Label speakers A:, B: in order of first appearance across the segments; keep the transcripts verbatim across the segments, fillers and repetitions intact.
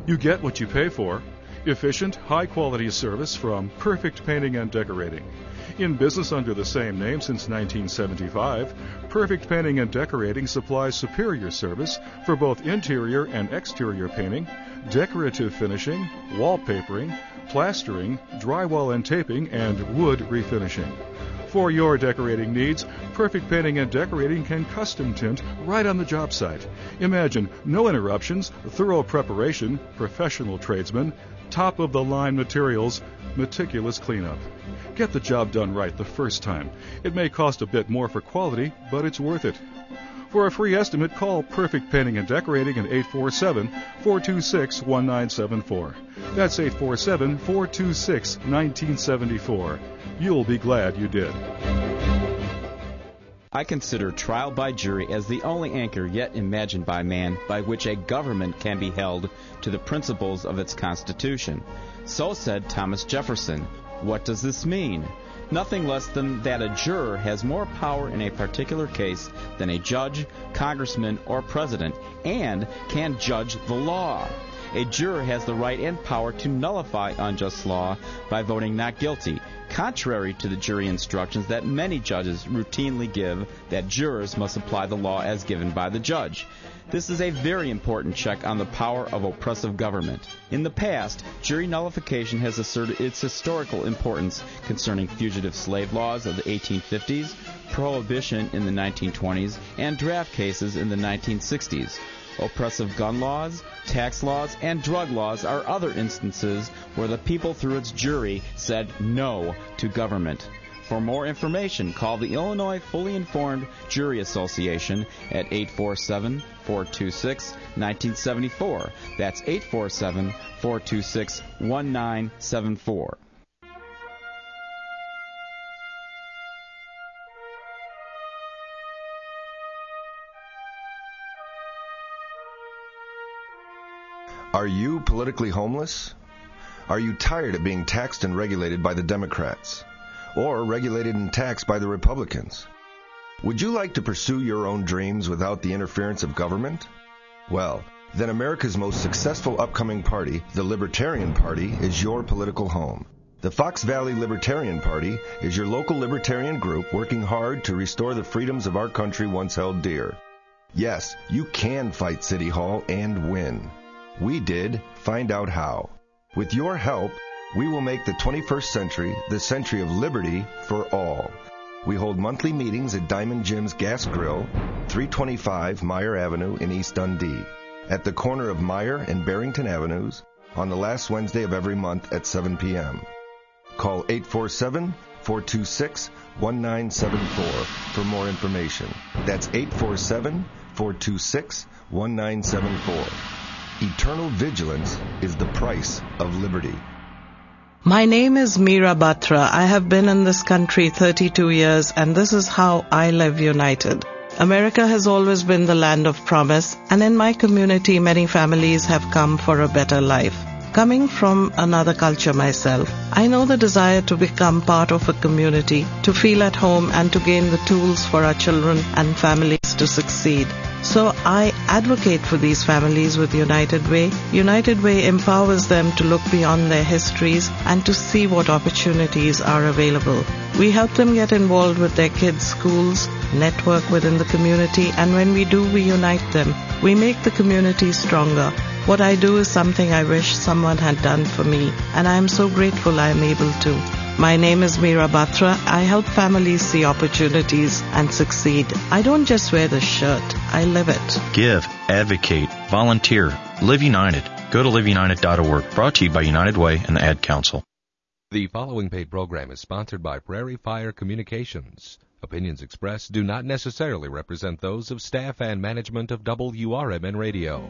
A: You get what you pay for. Efficient, high-quality service from Perfect Painting and Decorating. In business under the same name since nineteen seventy-five, Perfect Painting and Decorating supplies superior service for both interior and exterior painting, decorative finishing, wallpapering, plastering, drywall and taping, and wood refinishing. For your decorating needs, Perfect Painting and Decorating can custom tint right on the job site. Imagine no interruptions, thorough preparation, professional tradesmen, top-of-the-line materials, meticulous cleanup. Get the job done right the first time. It may cost a bit more for quality, but it's worth it. For a free estimate, call Perfect Painting and Decorating at eight four seven, four two six, one nine seven four. That's eight four seven, four two six, one nine seven four. You'll be glad you did.
B: I consider trial by jury as the only anchor yet imagined by man by which a government can be held to the principles of its Constitution. So said Thomas Jefferson. What does this mean? Nothing less than that a juror has more power in a particular case than a judge, congressman, or president, and can judge the law. A juror has the right and power to nullify unjust law by voting not guilty, contrary to the jury instructions that many judges routinely give that jurors must apply the law as given by the judge. This is a very important check on the power of oppressive government. In the past, jury nullification has asserted its historical importance concerning fugitive slave laws of the eighteen fifties, prohibition in the nineteen twenties, and draft cases in the nineteen sixties. Oppressive gun laws, tax laws, and drug laws are other instances where the people through its jury said no to government. For more information, call the Illinois Fully Informed Jury Association at eight four seven, four two six, one nine seven four. That's eight four seven, four two six, one nine seven four.
C: Are you politically homeless? Are you tired of being taxed and regulated by the Democrats? Or regulated and taxed by the Republicans? Would you like to pursue your own dreams without the interference of government? Well, then America's most successful upcoming party, the Libertarian Party, is your political home. The Fox Valley Libertarian Party is your local libertarian group working hard to restore the freedoms of our country once held dear. Yes, you can fight City Hall and win. We did. Find out how. With your help, we will make the twenty-first century the century of liberty for all. We hold monthly meetings at Diamond Jim's Gas Grill, three twenty-five Meyer Avenue in East Dundee, at the corner of Meyer and Barrington Avenues, on the last Wednesday of every month at seven p.m. Call eight four seven, four two six, one nine seven four for more information. That's eight four seven, four two six, one nine seven four. Eternal vigilance is the price of liberty.
D: My name is Meera Batra. I have been in this country thirty-two years, and this is how I live united. America has always been the land of promise, and in my community many families have come for a better life. Coming from another culture myself, I know the desire to become part of a community, to feel at home, and to gain the tools for our children and families to succeed. So I advocate for these families with United Way. United Way empowers them to look beyond their histories and to see what opportunities are available. We help them get involved with their kids' schools, network within the community, and when we do, we unite them. We make the community stronger. What I do is something I wish someone had done for me, and I am so grateful I am able to. My name is Meera Batra. I help families see opportunities and succeed. I don't just wear the shirt, I live it.
E: Give, advocate, volunteer, live united. Go to live united dot org. Brought to you by United Way and the Ad Council.
F: The following paid program is sponsored by Prairie Fire Communications. Opinions expressed do not necessarily represent those of staff and management of W R M N Radio.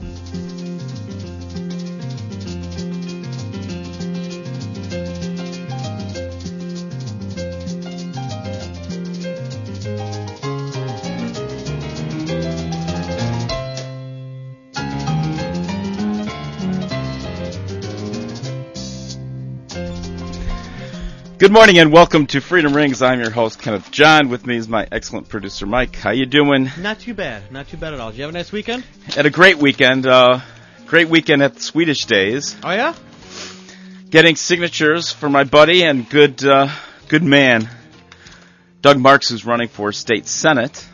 G: Good morning and welcome to Freedom Rings. I'm your host, Kenneth John. With me is my excellent producer, Mike. How you doing?
H: Not too bad. Not too bad at all. Did you have a nice weekend?
G: Had a great weekend. Uh, great weekend at the Swedish Days.
H: Oh, yeah?
G: Getting signatures for my buddy and good uh, good man, Doug Marks, who's running for state senate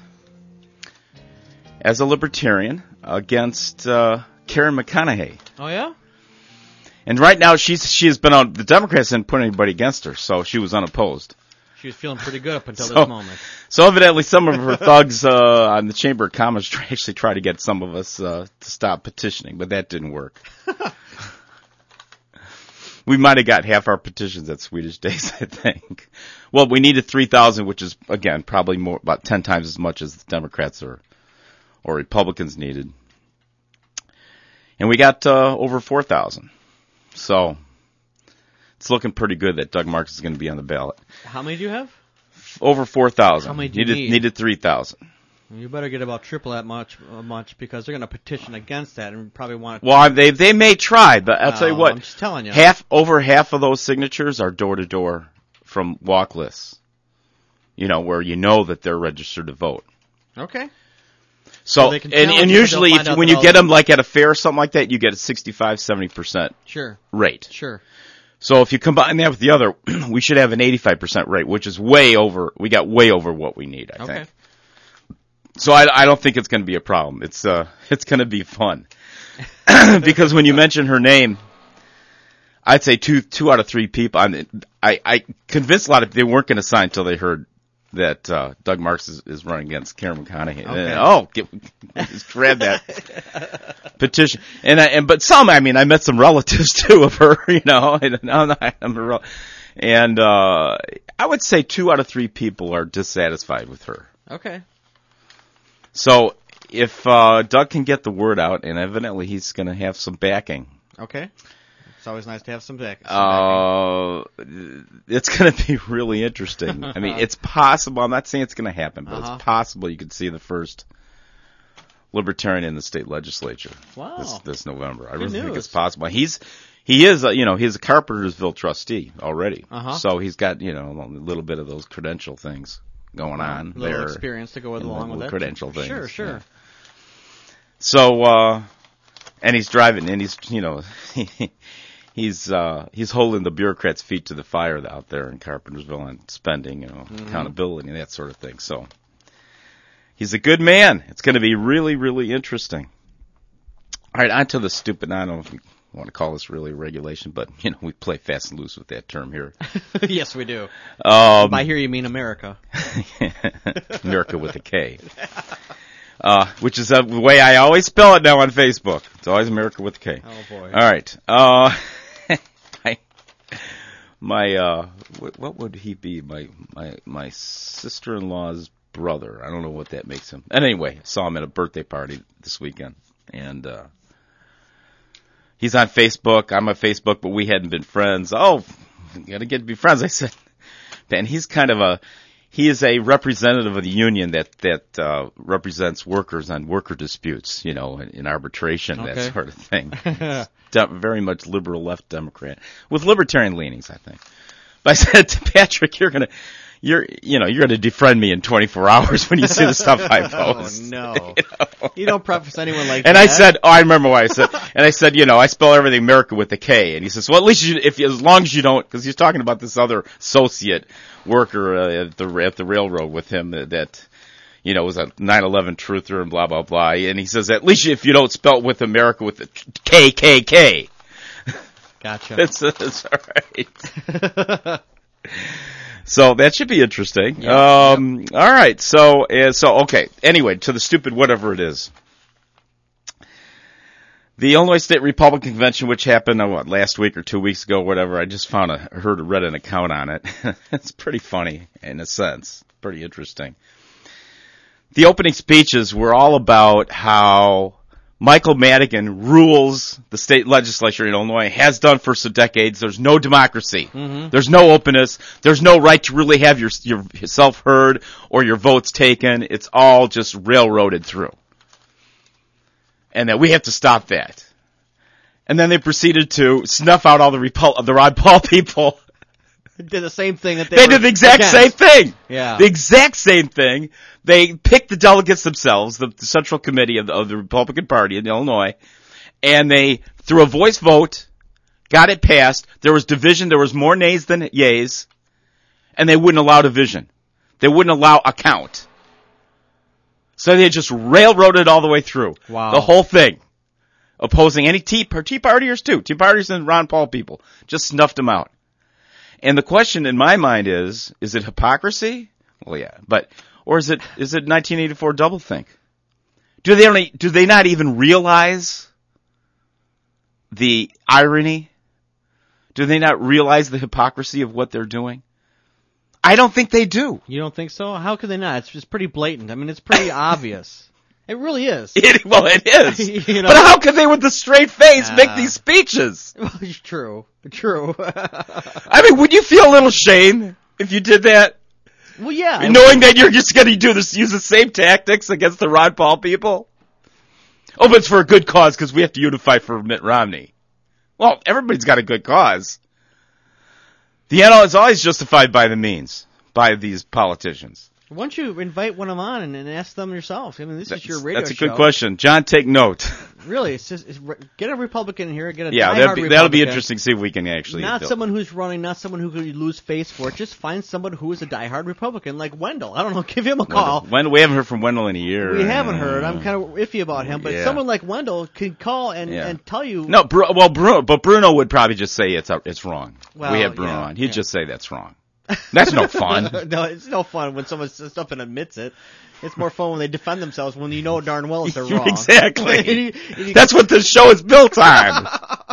G: as a libertarian against uh, Karen McConaughey.
H: Oh, yeah?
G: And right now, she's she has been on, the Democrats didn't put anybody against her, so she was unopposed.
H: She was feeling pretty good up until
G: so,
H: this moment.
G: So evidently some of her thugs uh, on the Chamber of Commerce try, actually tried to get some of us uh, to stop petitioning, but that didn't work. We might have got half our petitions at Swedish Days, I think. Well, we needed three thousand, which is, again, probably more about ten times as much as the Democrats or, or Republicans needed. And we got uh, over four thousand. So it's looking pretty good that Doug Marks is going to be on the ballot.
H: How many do you have?
G: Over four thousand.
H: How many do you
G: needed,
H: need?
G: Needed three thousand.
H: You better get about triple that much, uh, much because they're going to petition against that and probably want to.
G: Well, they they may try, but I'll
H: no,
G: tell you what.
H: I'm just telling you.
G: Half over half of those signatures are door to door from walk lists. You know, where you know that they're registered to vote.
H: Okay.
G: So,
H: So they can
G: and,
H: tell
G: and
H: you, but
G: usually
H: they'll
G: if,
H: find out
G: when
H: that
G: you
H: all
G: get
H: the-
G: them like at a fair or something like that, you get a sixty-five, seventy percent
H: Sure.
G: rate.
H: Sure.
G: So if you combine that with the other, we should have an eighty-five percent rate, which is way over, we got way over what we need, I
H: Okay.
G: think. So I, I don't think it's going to be a problem. It's uh, it's going to be fun. Because when you mention her name, I'd say two two out of three people, I mean, I, I convinced a lot of, they weren't going to sign until they heard that uh, Doug Marks is, is running against Karen McConaughey.
H: Okay.
G: And, oh, get, just grab that petition. And I, and but some, I mean, I met some relatives too of her, you know. And I'm, I'm a rel- and uh, I would say two out of three people are dissatisfied with her.
H: Okay.
G: So if uh, Doug can get the word out, and evidently he's going to have some backing.
H: Okay. It's always nice to have some back. Some
G: Uh, it's going to be really interesting. I mean, it's possible. I'm not saying it's going to happen, but
H: Uh-huh.
G: it's possible you could see the first libertarian in the state legislature
H: Wow.
G: this, this November. I
H: Good
G: really think
H: news.
G: it's possible. He's he is, uh, you know, he's a Carpentersville trustee already,
H: Uh-huh.
G: so he's got, you know, a little bit of those credential things going on
H: a little
G: there.
H: experience to go
G: and
H: along
G: little
H: with that.
G: credential things.
H: Sure, sure.
G: yeah. So, uh, and he's driving, and he's, you know, he's uh, he's holding the bureaucrats' feet to the fire out there in Carpentersville on spending, you know,
H: Mm-hmm.
G: accountability and that sort of thing. So, he's a good man. It's going to be really, really interesting. All right, on to the stupid. I don't know if we want to call this really regulation, but you know, we play fast and loose with that term here.
H: Yes, we do.
G: Um,
H: By here you mean America.
G: America with a K. Uh, which is uh, the way I always spell it now on Facebook. It's always America with a K.
H: Oh boy.
G: All right. Uh, I, my uh, what, what would he be? My my my sister-in-law's brother. I don't know what that makes him. And anyway, I saw him at a birthday party this weekend, and uh, he's on Facebook. I'm on Facebook, but we hadn't been friends. Oh, gotta get to be friends. I said, man, he's kind of a. He is a representative of the union that that uh, represents workers on worker disputes, you know, in, in arbitration,
H: Okay.
G: that sort of thing. De- very much liberal left Democrat with libertarian leanings, I think. But I said to Patrick, "You're gonna, you're, you know, you're gonna defriend me in twenty-four hours when you see the stuff I post."
H: Oh no!
G: You know?
H: You don't preface anyone like
G: And
H: that.
G: I said, "Oh, I remember why I said." And I said, "You know, I spell everything America with a K." And he says, "Well, at least you, if as long as you don't," because he's talking about this other associate worker uh, at the at the railroad with him that, that you know was a nine eleven truther and blah blah blah. And he says, "At least if you don't spell it with America with a K K K."
H: Gotcha.
G: That's that's all right. So that should be interesting.
H: Yep,
G: um, yep. All right. So uh, so okay. Anyway, to the stupid whatever it is. The Illinois State Republican Convention, which happened uh, what, last week or two weeks ago, whatever. I just found a heard read an account on it. It's pretty funny in a sense, pretty interesting. The opening speeches were all about how Michael Madigan rules the state legislature in Illinois, has done for some decades. There's no democracy. Mm-hmm. There's no openness. There's no right to really have your, your yourself heard or your votes taken. It's all just railroaded through. And that we have to stop that. And then they proceeded to snuff out all the, Repul- the Ron Paul people.
H: Did the same thing that they,
G: They
H: were
G: did the exact
H: against.
G: same thing.
H: Yeah.
G: The exact same thing. They picked the delegates themselves, the, the Central Committee of the, of the Republican Party in Illinois, and they, through a voice vote, got it passed. There was division. There was more nays than yays, and they wouldn't allow division. They wouldn't allow a count. So they just railroaded all the way through.
H: Wow.
G: The whole thing. Opposing any Tea, tea Partiers too. Tea Partiers and Ron Paul people. Just snuffed them out. And the question in my mind is, is it hypocrisy? Well, yeah. But, or is it, is it nineteen eighty-four doublethink? Do they only, do they not even realize the irony? Do they not realize the hypocrisy of what they're doing? I don't think they do.
H: You don't think so? How could they not? It's just pretty blatant. I mean, it's pretty obvious. It really is.
G: It, well, it is.
H: You know?
G: But how could they, with a straight face,
H: Uh,
G: make these speeches?
H: Well, it's true. True.
G: I mean, would you feel a little shame if you did that?
H: Well, yeah.
G: I mean, knowing that you're just going to do this, use the same tactics against the Ron Paul people? Oh, but it's for a good cause because we have to unify for Mitt Romney. Well, everybody's got a good cause. The end is always justified by the means, by these politicians.
H: Why don't you invite one of them on and, and ask them yourself? I mean, this
G: That's,
H: is your radio
G: that's a
H: show.
G: good question. John, take note.
H: Really, it's just it's, get a Republican in here, get a
G: Yeah,
H: diehard
G: that'll be, that'll be
H: Republican.
G: interesting to see if we can actually.
H: Not
G: build.
H: someone who's running, not someone who could lose face for it. Just find someone who is a diehard Republican, like Wendell. I don't know, give him a call.
G: Wendell. When, we haven't heard from Wendell in a year.
H: We haven't heard. I'm kind of iffy about him, but
G: Yeah.
H: someone like Wendell can call and,
G: Yeah.
H: and tell you.
G: No, Bru- well, Bruno, but Bruno would probably just say it's it's wrong.
H: Well,
G: we have Bruno
H: yeah,
G: on. He'd
H: yeah.
G: just say that's wrong. That's no fun.
H: No, it's no fun when someone says stuff and admits it. It's more fun when they defend themselves when you know darn well that they're wrong.
G: Exactly.
H: And you- and you-
G: That's what this show is built on.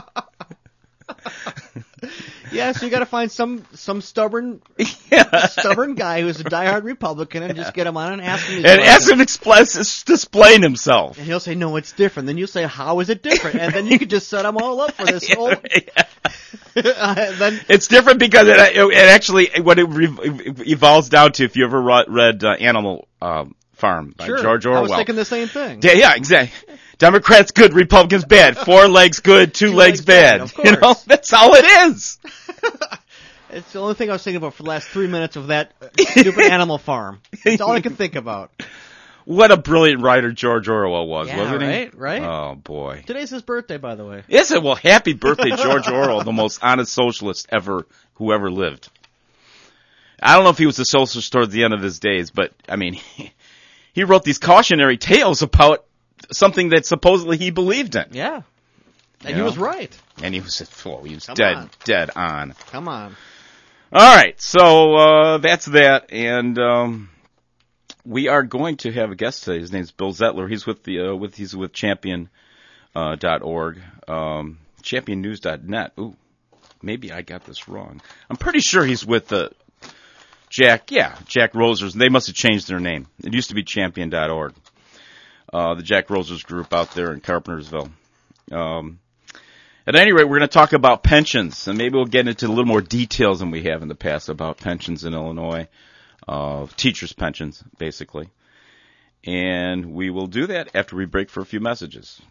H: Yeah, so you got to find some some stubborn
G: Yeah.
H: stubborn guy who's a diehard Republican and just get him on and ask him. these
G: And ask
H: questions.
G: him express, displain himself.
H: And he'll say, no, it's different. Then you say, how is it different? And then you could just set them all up for this whole... uh, then
G: It's different because it, it, it actually, what it re- evolves down to, if you ever ro- read uh, Animal um, Farm by
H: Sure,
G: George
H: I
G: Orwell.
H: was thinking the same thing.
G: Yeah, yeah, exactly. Democrats good, Republicans bad. Four legs good, two,
H: Two
G: legs,
H: legs bad,
G: bad.
H: of
G: You know,
H: course.
G: that's all it is.
H: It's the only thing I was thinking about for the last three minutes of that stupid Animal Farm. That's all I could think about.
G: What a brilliant writer George Orwell was,
H: Yeah,
G: wasn't he?
H: right, right.
G: Oh, boy.
H: Today's his birthday, by the way.
G: Is it? Well, happy birthday, George Orwell, the most honest socialist ever, who ever lived. I don't know if he was a socialist towards the end of his days, but, I mean, he, he wrote these cautionary tales about something that supposedly he believed in.
H: Yeah. And
G: You
H: he
G: know?
H: was right.
G: And he was, oh, he was
H: Come
G: dead,
H: on.
G: dead on.
H: Come on.
G: All right, so uh, that's that, and um, we are going to have a guest today. His name's Bill Zettler. He's with the uh, with he's with Champion uh, dot org, um, Champion News dot net. Ooh, maybe I got this wrong. I'm pretty sure he's with the Jack. Yeah, Jack Rosers. They must have changed their name. It used to be Champion dot org. Uh, the Jack Rosers group out there in Carpentersville. Um, At any rate, we're going to talk about pensions, and maybe we'll get into a little more details than we have in the past about pensions in Illinois, uh, teachers' pensions, basically. And we will do that after we break for a few messages.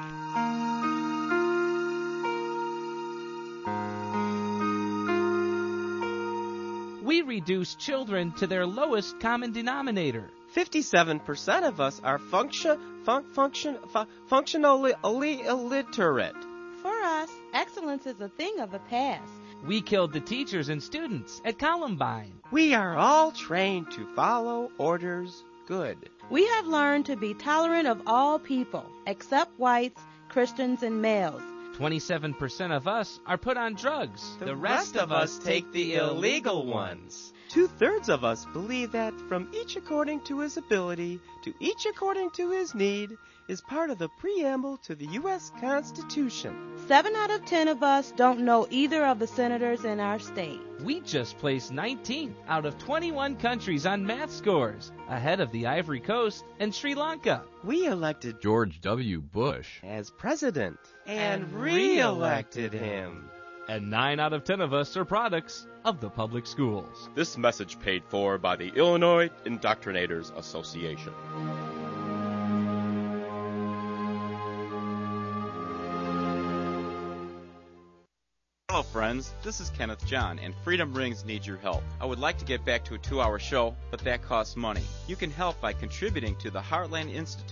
I: We reduce children to their lowest common denominator.
J: fifty-seven percent of us are function, fun, function, fu- functionally illi- illiterate.
K: For us, excellence is a thing of the past.
I: We killed the teachers and students at Columbine.
J: We are all trained to follow orders good.
K: We have learned to be tolerant of all people, except whites, Christians, and males.
I: twenty-seven percent of us are put on drugs.
J: The rest of us take the illegal ones. Two-thirds of us believe that from each according to his ability to each according to his need is part of the preamble to the U S Constitution.
K: Seven out of ten of us don't know either of the senators in our state.
I: We just placed nineteenth out of twenty-one countries on math scores, ahead of the Ivory Coast and Sri Lanka.
J: We elected
L: George W. Bush
J: as president and re-elected him.
I: And nine out of ten of us are products of the public schools.
G: This message paid for by the Illinois Indoctrinators Association.
M: Hello friends, this is Kenneth John, and Freedom Rings needs your help. I would like to get back to a two-hour show, but that costs money. You can help by contributing to the Heartland Institute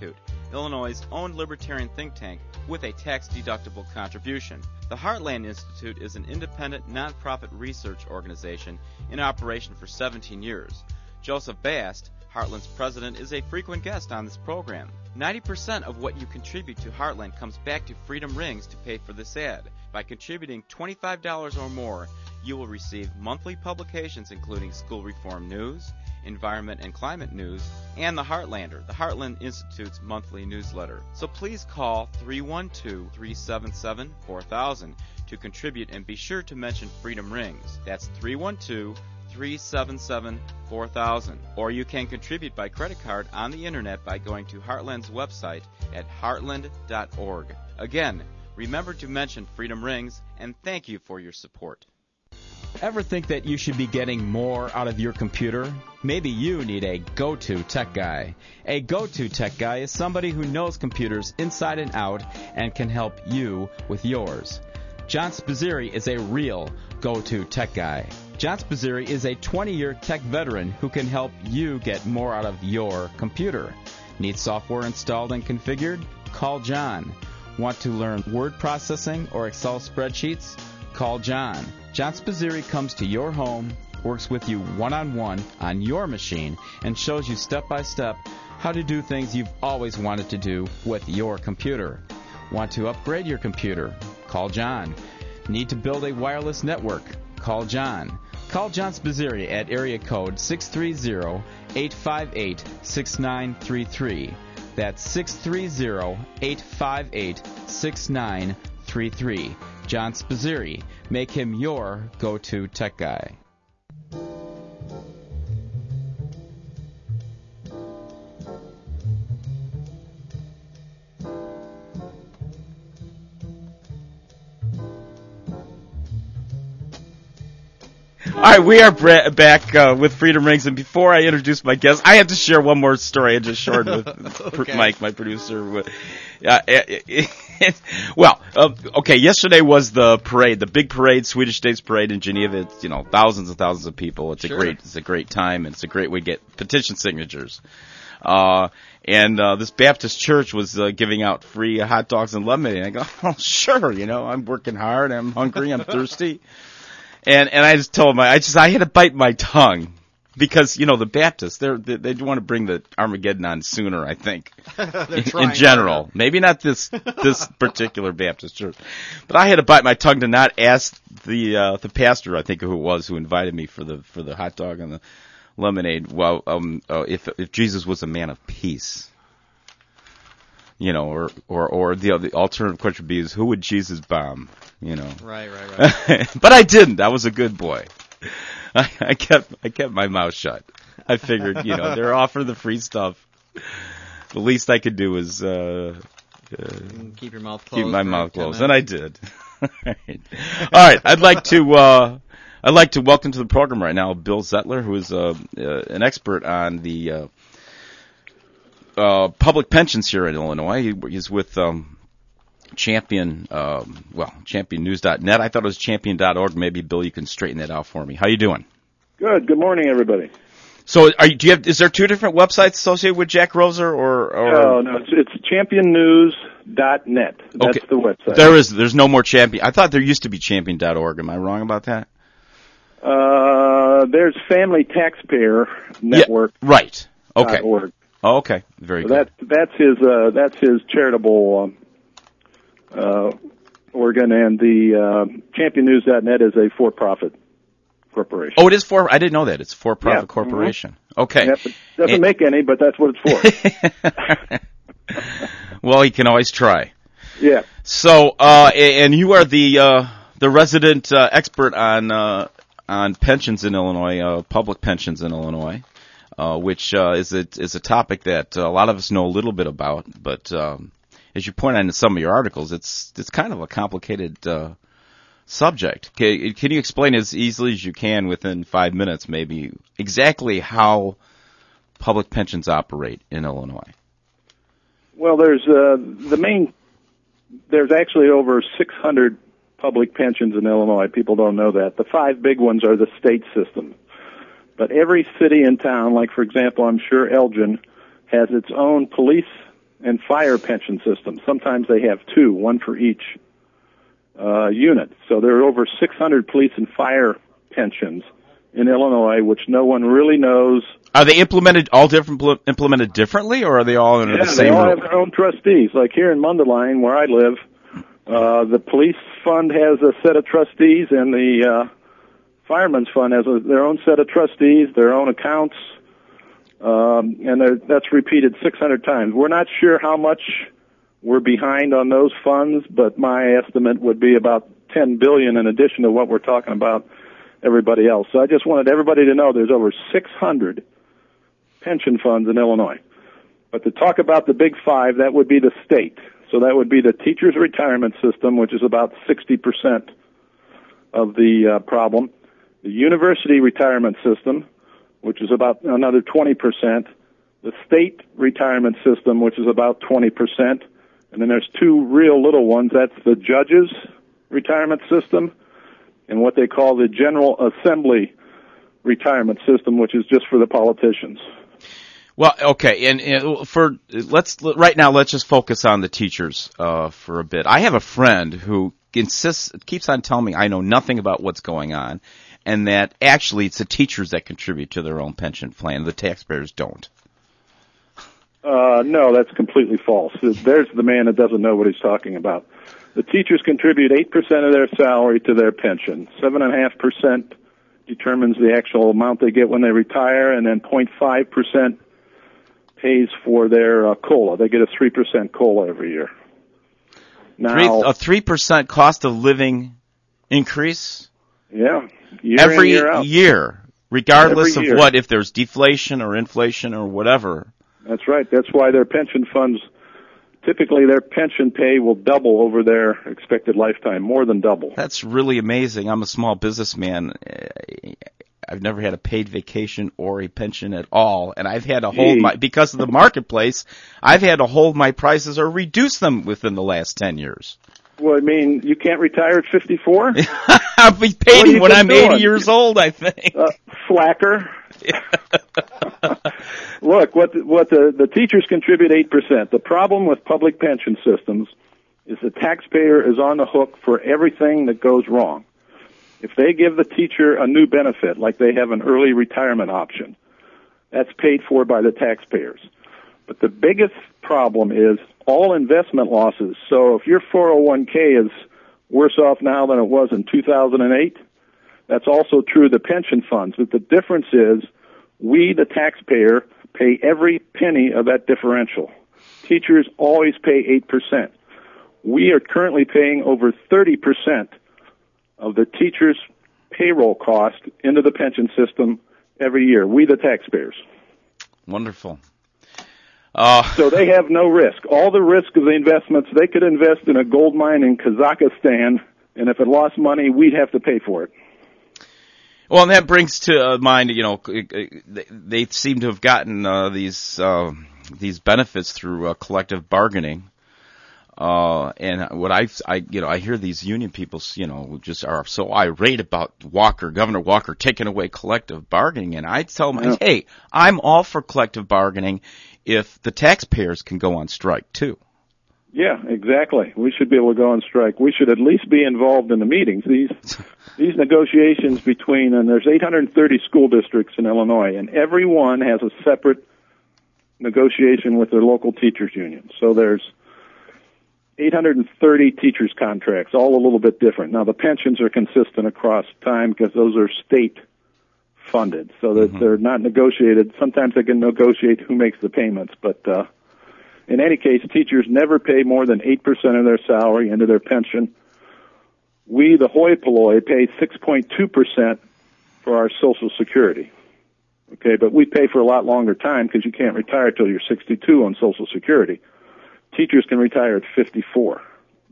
M: Illinois' own libertarian think tank, with a tax-deductible contribution. The Heartland Institute is an independent, nonprofit research organization in operation for seventeen years. Joseph Bast, Heartland's president, is a frequent guest on this program. ninety percent of what you contribute to Heartland comes back to Freedom Rings to pay for this ad. By contributing twenty-five dollars or more, you will receive monthly publications including school reform news, environment and climate news, and the Heartlander, the Heartland Institute's monthly newsletter. So please call three one two, three seven seven, four thousand to contribute, and be sure to mention Freedom Rings. That's three one two, three seven seven, four thousand. Or you can contribute by credit card on the internet by going to Heartland's website at heartland dot org. Again, remember to mention Freedom Rings, and thank you for your support.
B: Ever think that you should be getting more out of your computer? Maybe you need a go-to tech guy. A go-to tech guy is somebody who knows computers inside and out and can help you with yours. John Spazzeri is a real go-to tech guy. John Spazzeri is a twenty-year tech veteran who can help you get more out of your computer. Need software installed and configured? Call John. Want to learn word processing or Excel spreadsheets? Call John. John Spazzeri comes to your home, works with you one-on-one on your machine, and shows you step-by-step how to do things you've always wanted to do with your computer. Want to upgrade your computer? Call John. Need to build a wireless network? Call John. Call John Spazzeri at area code six three zero, eight five eight, six nine three three. That's six three zero, eight five eight, six nine three three. John Spazzeri. Make him your go-to tech guy.
G: All right, we are bra- back uh, with Freedom Rings, and before I introduce my guest, I have to share one more story I just shared with okay. Mike, my producer. Uh, it, it, it, well, uh, okay, yesterday was the parade, the big parade, Swedish Days Parade in Geneva. It's, you know, thousands and thousands of people. It's sure. a great, it's a great time, and it's a great way to get petition signatures. Uh, and uh, this Baptist church was uh, giving out free hot dogs and lemonade. And I go, oh, sure, you know, I'm working hard, I'm hungry, I'm thirsty. And and I just told him, I just I had to bite my tongue because, you know, the Baptists, they're, they they want to bring the Armageddon on sooner, I think, in, in general. Hard. Maybe not this this particular Baptist church, but I had to bite my tongue to not ask the uh, the pastor, I think who it was, who invited me for the for the hot dog and the lemonade. Well, um, uh, if if Jesus was a man of peace. You know, or, or, or the, the alternative question would be is, who would Jesus bomb? You know.
H: Right, right, right.
G: But I didn't. I was a good boy. I, I kept, I kept my mouth shut. I figured, you know, they're offering the free stuff. The least I could do is, uh, uh
H: keep your mouth closed.
G: Keep my mouth closed. And I did. All right. All right. I'd like to, uh, I'd like to welcome to the program right now Bill Zettler, who is, uh, uh an expert on the, uh, Uh, public pensions here in Illinois. He, he's with um, Champion, um, well, champion news dot net. I thought it was champion dot org. Maybe, Bill, you can straighten that out for me. How you doing?
L: Good. Good morning, everybody.
G: So, are you, do you have? Is there two different websites associated with Jack Roser, or? or...
L: No, no. It's, it's champion news dot net. That's
G: okay.
L: the website.
G: There is. There's no more Champion. I thought there used to be champion dot org. Am I wrong about that?
L: Uh, there's Family Taxpayer Network.
G: Yeah, right. Okay.
L: .org.
G: Oh, okay, very
L: so
G: good.
L: That, that's his uh, that's his charitable um, uh, organ, and the uh, champion news dot net is a for-profit corporation.
G: Oh, it is for. I didn't know that. It's for-profit
L: yeah.
G: corporation. Mm-hmm. Okay,
L: yeah, doesn't and, make any, but that's what it's for.
G: Well, you can always try.
L: Yeah.
G: So, uh, and you are the uh, the resident uh, expert on uh, on pensions in Illinois, uh, public pensions in Illinois. Uh, which uh, is a is a topic that uh, a lot of us know a little bit about, but um, as you point out in some of your articles, it's it's kind of a complicated uh, subject. Can, can you explain as easily as you can within five minutes, maybe, exactly how public pensions operate in Illinois?
L: Well, there's uh, the main. There's actually over six hundred public pensions in Illinois. People don't know that. The five big ones are the state system. But every city and town, like, for example, I'm sure Elgin, has its own police and fire pension systems. Sometimes they have two, one for each uh, unit. So there are over six hundred police and fire pensions in Illinois, which no one really knows.
G: Are they implemented all different implemented differently, or are they all under
L: yeah,
G: the same?
L: They all
G: rule?
L: have their own trustees. Like here in Mundelein, where I live, uh, the police fund has a set of trustees, and the uh, fireman's fund has a, their own set of trustees, their own accounts, um, and that's repeated six hundred times. We're not sure how much we're behind on those funds, but my estimate would be about ten billion dollars in addition to what we're talking about everybody else. So I just wanted everybody to know there's over six hundred pension funds in Illinois. But to talk about the big five, that would be the state. So that would be the teacher's retirement system, which is about sixty percent of the uh, problem. The university retirement system, which is about another twenty percent. The state retirement system, which is about twenty percent. And then there's two real little ones. That's the judges' retirement system and what they call the General Assembly retirement system, which is just for the politicians.
G: Well, okay, and, and for let's right now, let's just focus on the teachers uh, for a bit. I have a friend who insists, keeps on telling me I know nothing about what's going on, and that actually it's the teachers that contribute to their own pension plan. The taxpayers don't.
L: Uh, no, that's completely false. There's the man that doesn't know what he's talking about. The teachers contribute eight percent of their salary to their pension. seven point five percent determines the actual amount they get when they retire, and then zero point five percent pays for their uh, COLA. They get a three percent COLA every year. Now,
G: Three, a three percent cost of living increase?
L: Yeah. Year
G: every
L: in, year out.
G: year, regardless
L: every
G: of
L: year.
G: what, if there's deflation or inflation or whatever.
L: That's right. That's why their pension funds, typically their pension pay will double over their expected lifetime, more than double.
G: That's really amazing. I'm a small businessman. I've never had a paid vacation or a pension at all, and I've had to hold
L: Gee.
G: my, because of the marketplace, I've had to hold my prices or reduce them within the last ten years.
L: Well, I mean, you can't retire at fifty-four?
G: I'll be paid when I'm
L: doing?
G: eighty years old, I think.
L: Uh, slacker. Look, what the, what the, the teachers contribute eight percent. The problem with public pension systems is the taxpayer is on the hook for everything that goes wrong. If they give the teacher a new benefit, like they have an early retirement option, that's paid for by the taxpayers. But the biggest problem is all investment losses. So if your four oh one k is worse off now than it was in two thousand eight, that's also true of the pension funds. But the difference is we, the taxpayer, pay every penny of that differential. Teachers always pay eight percent. We are currently paying over thirty percent of the teacher's payroll cost into the pension system every year. We, the taxpayers.
G: Wonderful. Uh,
L: so they have no risk. All the risk of the investments, they could invest in a gold mine in Kazakhstan, and if it lost money, we'd have to pay for it.
G: Well, and that brings to mind, you know, they seem to have gotten uh, these uh, these benefits through uh, collective bargaining. Uh, and what I, I, you know, I hear these union people, you know, just are so irate about Walker, Governor Walker taking away collective bargaining. And I tell them, yeah. hey, I'm all for collective bargaining if the taxpayers can go on strike too.
L: Yeah, exactly. We should be able to go on strike. We should at least be involved in the meetings. These, these negotiations between, and there's eight hundred thirty school districts in Illinois, and every one has a separate negotiation with their local teachers union. So there's eight hundred thirty teachers contracts, all a little bit different. Now the pensions are consistent across time because those are state funded, so that mm-hmm. they're not negotiated. Sometimes they can negotiate who makes the payments, but uh, in any case, teachers never pay more than eight percent of their salary into their pension. We, the hoi polloi, pay six point two percent for our Social Security. Okay, but we pay for a lot longer time because you can't retire till you're sixty-two on Social Security. Teachers can retire at fifty-four.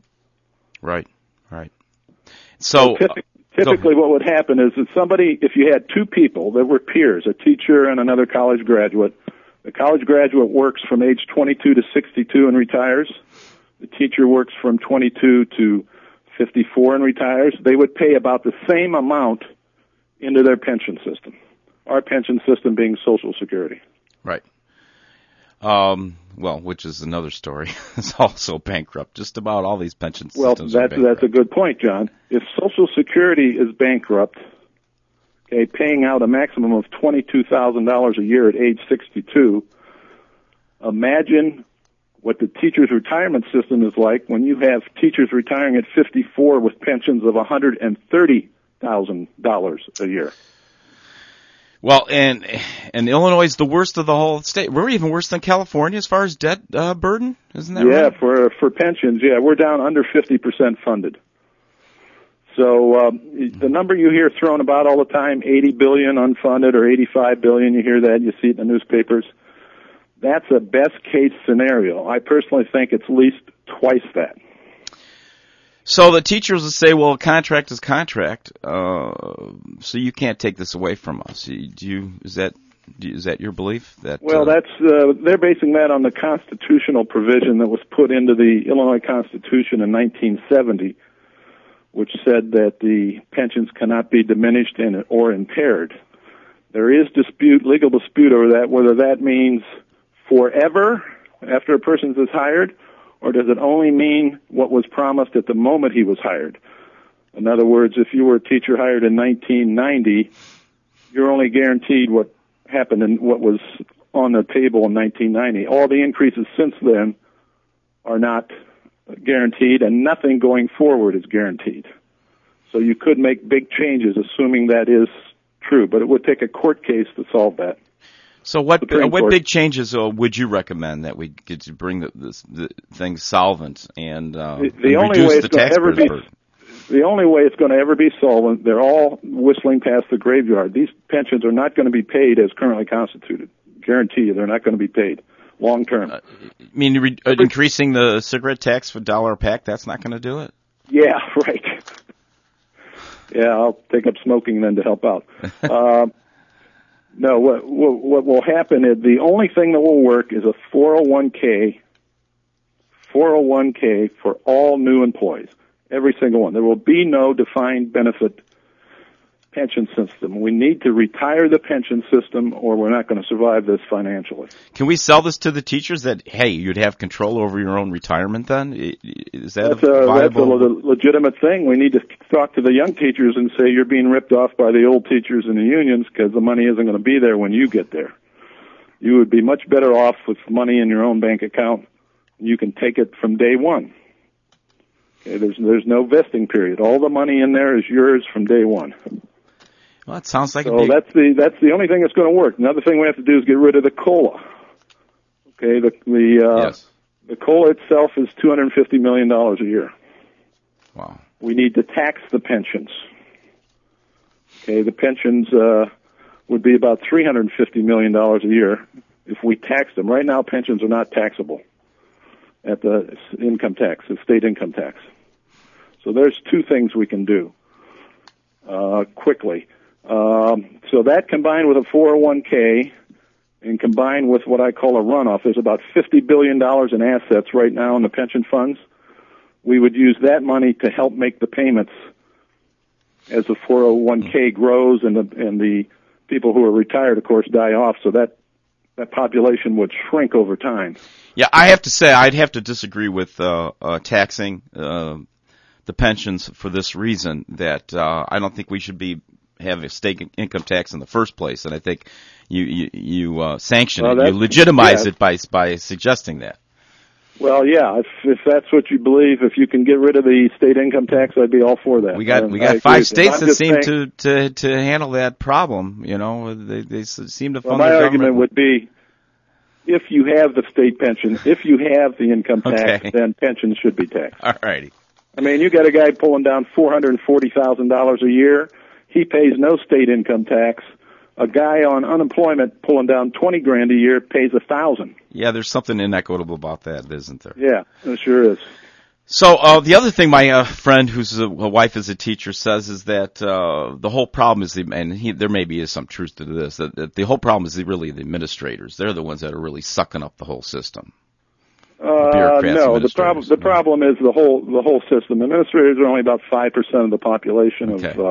G: Right, right. So,
L: so typically, typically what would happen is that somebody, if you had two people that were peers, a teacher and another college graduate, the college graduate works from age twenty-two to sixty-two and retires. The teacher works from twenty-two to fifty-four and retires. They would pay about the same amount into their pension system. Our pension system being Social Security.
G: Right. Um, well, which is another story. It's also bankrupt. Just about all these pension
L: Well,
G: systems are
L: that's
G: bankrupt.
L: that's a good point, John. If Social Security is bankrupt, okay, paying out a maximum of twenty-two thousand dollars a year at age sixty-two, imagine what the teachers' retirement system is like when you have teachers retiring at fifty-four with pensions of one hundred thirty thousand dollars a year.
G: Well, and and Illinois is the worst of the whole state. We're even worse than California as far as debt uh, burden, isn't that
L: yeah,
G: right?
L: Yeah, for for pensions, yeah, we're down under fifty percent funded. So um, the number you hear thrown about all the time, eighty billion dollars unfunded or eighty-five billion dollars, you hear that, you see it in the newspapers. That's a best case scenario. I personally think it's at least twice that.
G: So the teachers will say, well, contract is contract, uh, so you can't take this away from us. Do you, is that, is that your belief? That
L: Well,
G: uh,
L: that's, uh, they're basing that on the constitutional provision that was put into the Illinois Constitution in nineteen seventy, which said that the pensions cannot be diminished and or impaired. There is dispute, legal dispute over that, whether that means forever after a person is hired, or does it only mean what was promised at the moment he was hired? In other words, if you were a teacher hired in nineteen ninety, you're only guaranteed what happened and what was on the table in nineteen ninety. All the increases since then are not guaranteed, and nothing going forward is guaranteed. So you could make big changes, assuming that is true, but it would take a court case to solve that.
G: So what
L: Supreme
G: what
L: Court.
G: big changes uh, would you recommend that we get to bring the, this, the things solvent and, uh,
L: The, the
G: and
L: only
G: reduce
L: way
G: the
L: it's going to ever
G: taxpayers'
L: be
G: burden?
L: the only way it's going to ever be solvent, they're all whistling past the graveyard. These pensions are not going to be paid as currently constituted. Guarantee you, they're not going to be paid long term.
G: Uh, I mean, re- uh, increasing the cigarette tax for a dollar a pack, that's not going to do it?
L: Yeah, right. Yeah, I'll take up smoking then to help out. uh, no, what, what what will happen is the only thing that will work is a four oh one k, four oh one k for all new employees, every single one. There will be no defined benefit pension system. We need to retire the pension system, or we're not going to survive this financially.
G: Can we sell this to the teachers that, hey, you'd have control over your own retirement then? Is that
L: That's
G: a
L: a, that's a
G: viable?
L: le- legitimate thing. We need to talk to the young teachers and say you're being ripped off by the old teachers in the unions because the money isn't going to be there when you get there. You would be much better off with money in your own bank account. You can take it from day one. Okay, there's there's no vesting period. All the money in there is yours from day one.
G: Well, that sounds like
L: so
G: a big...
L: that's the that's the only thing that's going to work. Another thing we have to do is get rid of the COLA. Okay, the the uh,
G: yes.
L: the COLA itself is two hundred fifty million dollars a year.
G: Wow.
L: We need to tax the pensions. Okay, the pensions uh, would be about three hundred fifty million dollars a year if we tax them. Right now, pensions are not taxable at the income tax, the state income tax. So there's two things we can do uh, quickly. Um, so that combined with a four oh one k and combined with what I call a runoff, there's about fifty billion dollars in assets right now in the pension funds. We would use that money to help make the payments as the four oh one k grows and the, and the people who are retired, of course, die off. So that, that population would shrink over time.
G: Yeah, I have to say I'd have to disagree with uh, uh, taxing uh, the pensions for this reason, that uh, I don't think we should be have a state income tax in the first place, and I think you you, you uh, sanction
L: well,
G: it, you legitimize
L: yeah.
G: it by by suggesting that.
L: Well, yeah, if if that's what you believe, if you can get rid of the state income tax, I'd be all for that.
G: We got
L: and
G: we got
L: I
G: five
L: agree.
G: states
L: I'm
G: that
L: just
G: seem
L: saying,
G: to, to to handle that problem. You know, they they seem to
L: well,
G: fund
L: my
G: their
L: argument
G: government.
L: would be, if you have the state pension, if you have the income tax,
G: Okay.
L: then pensions should be taxed.
G: All righty.
L: I mean, you got a guy pulling down four hundred and forty thousand dollars a year. He pays no state income tax. A guy on unemployment pulling down twenty grand a year pays a thousand.
G: Yeah, there's something inequitable about that, isn't there?
L: Yeah, it sure is.
G: So uh, the other thing my uh, friend, whose a, a wife is a teacher, says is that uh, the whole problem is, the, and he, there maybe is some truth to this, that, that the whole problem is the, really the administrators. They're the ones that are really sucking up the whole system.
L: Uh,
G: bureaucrats,
L: no, the problem the problem is the whole the whole system. Administrators are only about five percent of the population of
G: Okay.
L: uh,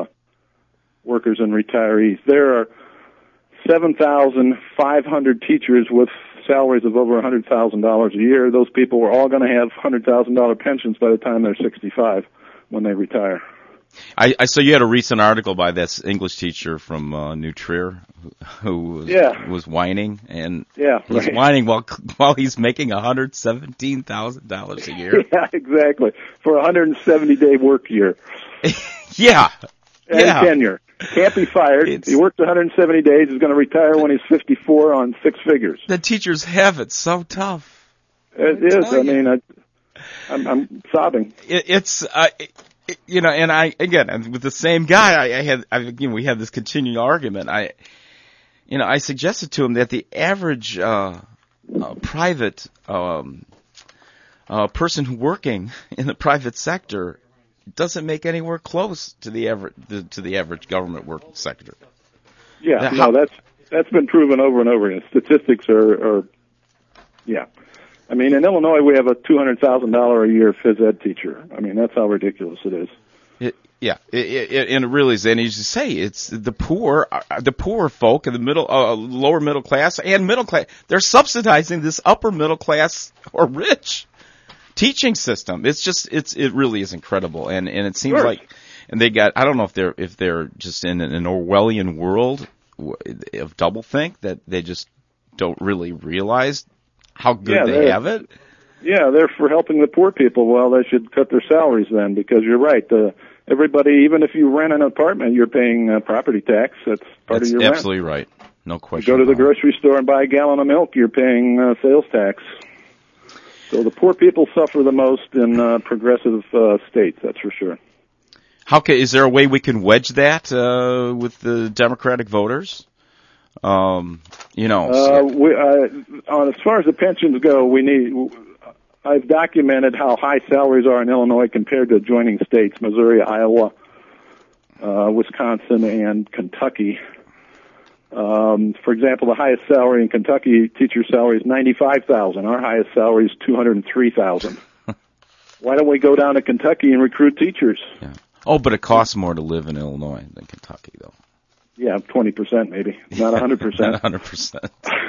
L: workers and retirees. There are seven thousand five hundred teachers with salaries of over one hundred thousand dollars a year. Those people are all going to have one hundred thousand dollars pensions by the time they're sixty-five when they retire.
G: I, I saw you had a recent article by this English teacher from uh, New Trier who, who was,
L: yeah.
G: was whining, and
L: yeah,
G: he's
L: right.
G: whining while while he's making one hundred seventeen thousand dollars a year.
L: Yeah, exactly, for a one hundred seventy day work year.
G: yeah,
L: and
G: yeah.
L: tenure. Can't be fired.
G: It's,
L: he worked one hundred seventy days. He's going to retire when he's fifty-four on six figures.
G: The teachers have it so tough.
L: It is. I mean, I, I'm, I'm sobbing.
G: It, it's. Uh, it, You know, and I again with the same guy, I, I had, I, you know, we had this continuing argument. I, you know, I suggested to him that the average uh, uh, private um, uh, person working in the private sector doesn't make anywhere close to the average the, to the average government work sector.
L: Yeah,
G: now,
L: no,
G: how,
L: that's that's been proven over and over again. Statistics are, are yeah. I mean, in Illinois, we have a two hundred thousand dollars a year phys ed teacher. I mean, that's how ridiculous it is.
G: It, yeah, it, it, and it really is. And as you say, it's the poor, the poor folk in the middle, uh, lower middle class and middle class. They're subsidizing this upper middle class or rich teaching system. It's just, it's, it really is incredible. And and it seems
L: sure.
G: like, and they got, I don't know if they're if they're just in an Orwellian world of doublethink that they just don't really realize how good
L: yeah,
G: they have it.
L: Yeah, they're for helping the poor people. Well, they should cut their salaries then, because you're right. The, everybody, even if you rent an apartment, you're paying uh, property tax. That's part
G: That's
L: of your
G: absolutely
L: rent.
G: right. No question.
L: You go to the grocery store and buy a gallon of milk, you're paying uh, sales tax. So the poor people suffer the most in uh, progressive uh, states, that's for sure.
G: How can, is there a way we can wedge that uh, with the Democratic voters? Um, you know,
L: uh, we, uh, on, as far as the pensions go, we need. I've documented how high salaries are in Illinois compared to adjoining states: Missouri, Iowa, uh, Wisconsin, and Kentucky. Um, for example, the highest salary in Kentucky, teacher salary, is ninety-five thousand. Our highest salary is two hundred three thousand. Why don't we go down to Kentucky and recruit teachers?
G: Yeah. Oh, but it costs more to live in Illinois than Kentucky, though.
L: Yeah, twenty percent maybe, not one hundred percent.
G: Not one hundred percent.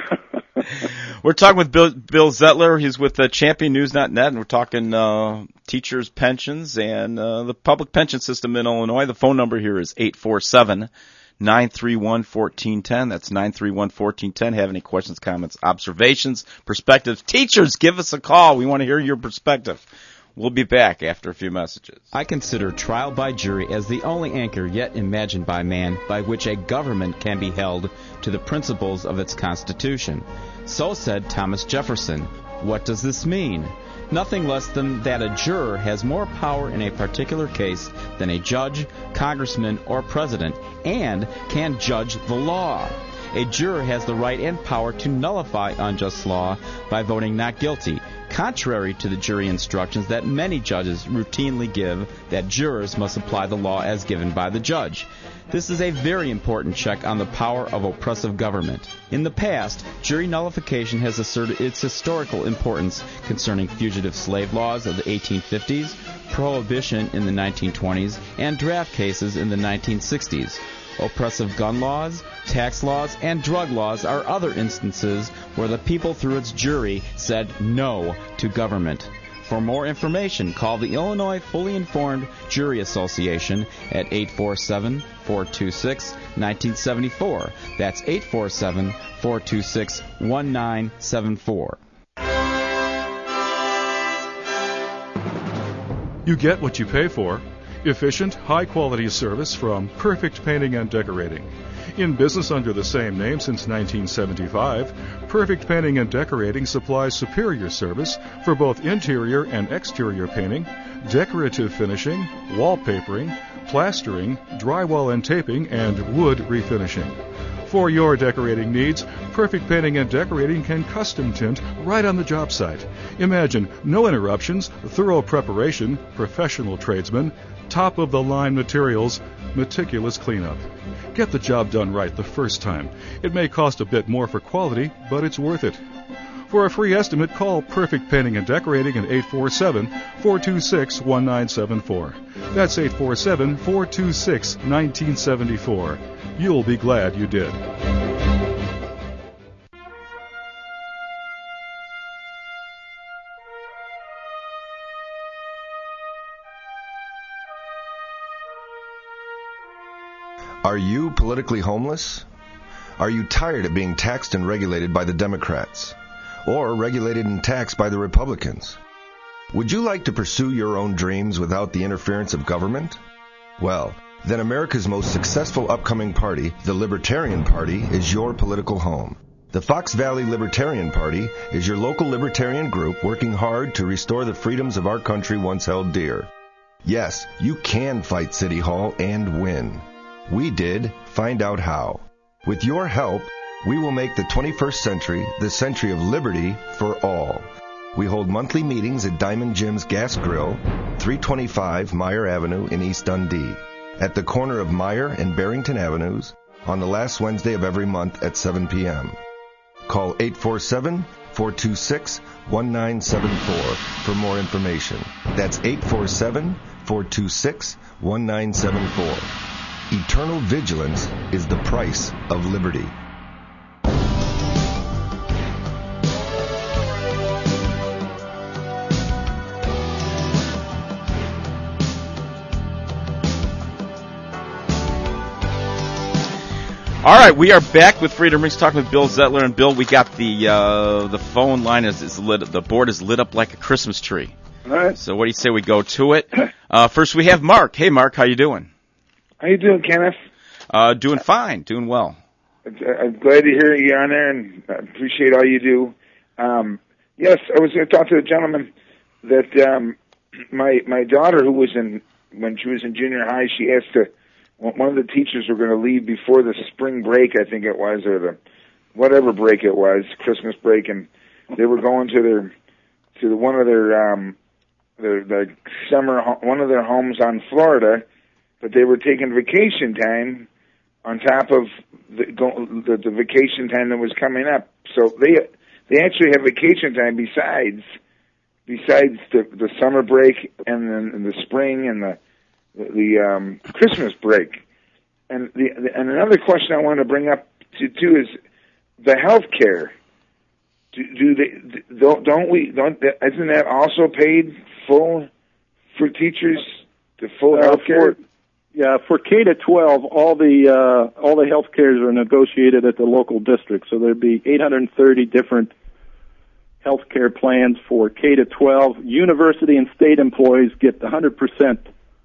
G: We're talking with Bill, Bill Zettler. He's with uh, champion news dot net, and we're talking uh, teachers' pensions and uh, the public pension system in Illinois. The phone number here is eight four seven, nine three one, one four one zero. That's nine three one, one four one zero. Have any questions, comments, observations, perspectives? Teachers, give us a call. We want to hear your perspective. We'll be back after a few messages.
B: I consider trial by jury as the only anchor yet imagined by man by which a government can be held to the principles of its constitution. So said Thomas Jefferson. What does this mean? Nothing less than that a juror has more power in a particular case than a judge, congressman, or president, and can judge the law. A juror has the right and power to nullify unjust law by voting not guilty, contrary to the jury instructions that many judges routinely give that jurors must apply the law as given by the judge. This is a very important check on the power of oppressive government. In the past, jury nullification has asserted its historical importance concerning fugitive slave laws of the eighteen fifties, prohibition in the nineteen twenties, and draft cases in the nineteen sixties. Oppressive gun laws, tax laws, and drug laws are other instances where the people through its jury said no to government. For more information, call the Illinois Fully Informed Jury Association at eight four seven, four two six, one nine seven four. That's eight four seven, four two six, one nine seven four.
A: You get what you pay for. Efficient, high-quality service from Perfect Painting and Decorating. In business under the same name since nineteen seventy-five, Perfect Painting and Decorating supplies superior service for both interior and exterior painting, decorative finishing, wallpapering, plastering, drywall and taping, and wood refinishing. For your decorating needs, Perfect Painting and Decorating can custom tint right on the job site. Imagine no interruptions, thorough preparation, professional tradesmen, top-of-the-line materials, meticulous cleanup. Get the job done right the first time. It may cost a bit more for quality, but it's worth it. For a free estimate, call Perfect Painting and Decorating at eight four seven, four two six, one nine seven four. That's eight four seven, four two six, one nine seven four. You'll be glad you did.
C: Are you politically homeless? Are you tired of being taxed and regulated by the Democrats? Or regulated and taxed by the Republicans? Would you like to pursue your own dreams without the interference of government? Well, then America's most successful upcoming party, the Libertarian Party, is your political home. The Fox Valley Libertarian Party is your local libertarian group working hard to restore the freedoms of our country once held dear. Yes, you can fight City Hall and win. We did. Find out how. With your help, we will make the twenty-first century the century of liberty for all. We hold monthly meetings at Diamond Jim's Gas Grill, three twenty-five Meyer Avenue in East Dundee, at the corner of Meyer and Barrington Avenues, on the last Wednesday of every month at seven p.m. Call eight four seven, four two six, one nine seven four for more information. That's eight four seven, four two six, one nine seven four. Eternal vigilance is the price of liberty.
G: All right, we are back with Freedom Rings, talking with Bill Zettler. And Bill, we got the uh, the phone line is, is lit. The board is lit up like a Christmas tree.
N: All right.
G: So what do you say we go to it? Uh, first, we have Mark. Hey, Mark, how you doing?
N: How you doing, Kenneth?
G: Uh, doing fine, doing well.
N: I'm glad to hear you on there, and I appreciate all you do. Um, yes, I was going to talk to a gentleman that um, my my daughter, who was in when she was in junior high, she asked to. One of the teachers were going to leave before the spring break, I think it was, or the whatever break it was, Christmas break, and they were going to their to the, one of their um, their, their summer one of their homes on Florida, but they were taking vacation time on top of the, the, the vacation time that was coming up. So they they actually have vacation time besides besides the, the summer break and then and the spring and the the um, Christmas break. And the and another question I want to bring up to too is the health care. Do, do they don't don't we don't isn't that also paid full for teachers? The full
L: uh,
N: health care.
L: Yeah, for K to twelve, all the uh, all the health cares are negotiated at the local district. So there'd be eight hundred thirty different health care plans for K to twelve. University and state employees get one hundred percent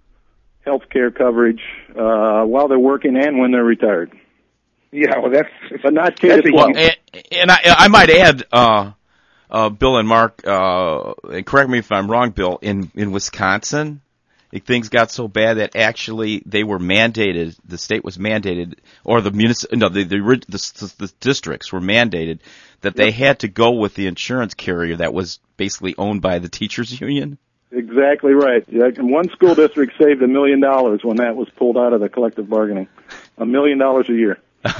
L: health care coverage uh, while they're working and when they're retired.
N: Yeah, well, that's
L: but not K to twelve.
G: Well, and, and I, I might add, uh, uh, Bill and Mark, uh, and correct me if I'm wrong, Bill. In in Wisconsin, things got so bad that actually they were mandated. The state was mandated, or the municip, no, the the, the the districts were mandated that they had to go with the insurance carrier that was basically owned by the teachers union.
L: Exactly right. Yeah, and one school district saved a million dollars when that was pulled out of the collective bargaining. A million dollars a year.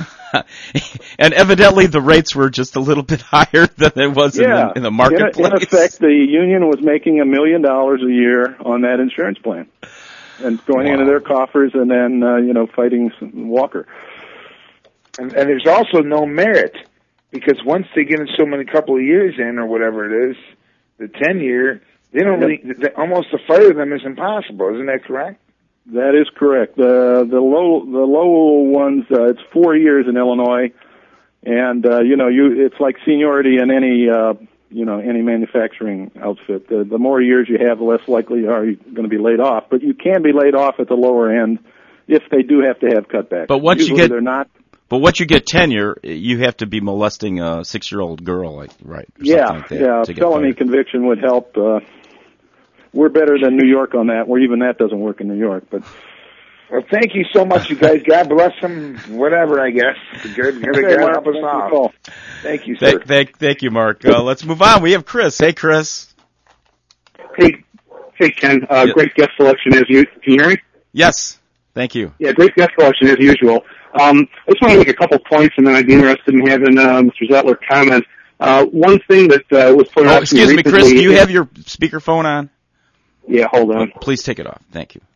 G: And evidently the rates were just a little bit higher than it was
L: yeah.
G: in, the, in the marketplace.
L: In, in effect, the union was making a million dollars a year on that insurance plan, and going wow. into their coffers, and then uh, you know fighting Walker.
N: And, and there's also no merit, because once they get in so many couple of years in, or whatever it is, the ten year. They don't really, they, almost to fire them is impossible. Isn't that correct?
L: That is correct. The the low the low ones, uh, it's four years in Illinois, and uh, you know you it's like seniority in any uh, you know any manufacturing outfit. The, the more years you have, the less likely are you going to be laid off. But you can be laid off at the lower end if they do have to have cutbacks.
G: But once
L: Usually
G: you get
L: they're not.
G: But once you get tenure, you have to be molesting a six-year-old girl, like right? Or
L: yeah,
G: like that
L: yeah.
G: To get
L: felony
G: fired.
L: conviction would help. Uh, We're better than New York on that, where even that doesn't work in New York. But
N: well, thank you so much, you guys. God bless them. Whatever, I guess. Good, good,
L: okay,
N: God help us out. Thank you, sir.
G: Thank, thank, thank you, Mark. Uh, let's move on. We have Chris. Hey, Chris.
O: Hey, hey, Ken. Uh,
G: yeah.
O: Great guest selection as you. Can you hear me?
G: Yes. Thank you.
O: Yeah, great guest selection as usual. Um, I just want to make a couple points, and then I'd be interested in having uh, Mister Zettler comment. Uh, one thing that uh, was pointed
G: oh,
O: out to me
G: excuse me, Chris. Do you
O: is,
G: have your speakerphone on?
O: Yeah, hold on.
G: Oh, please take it off. Thank you.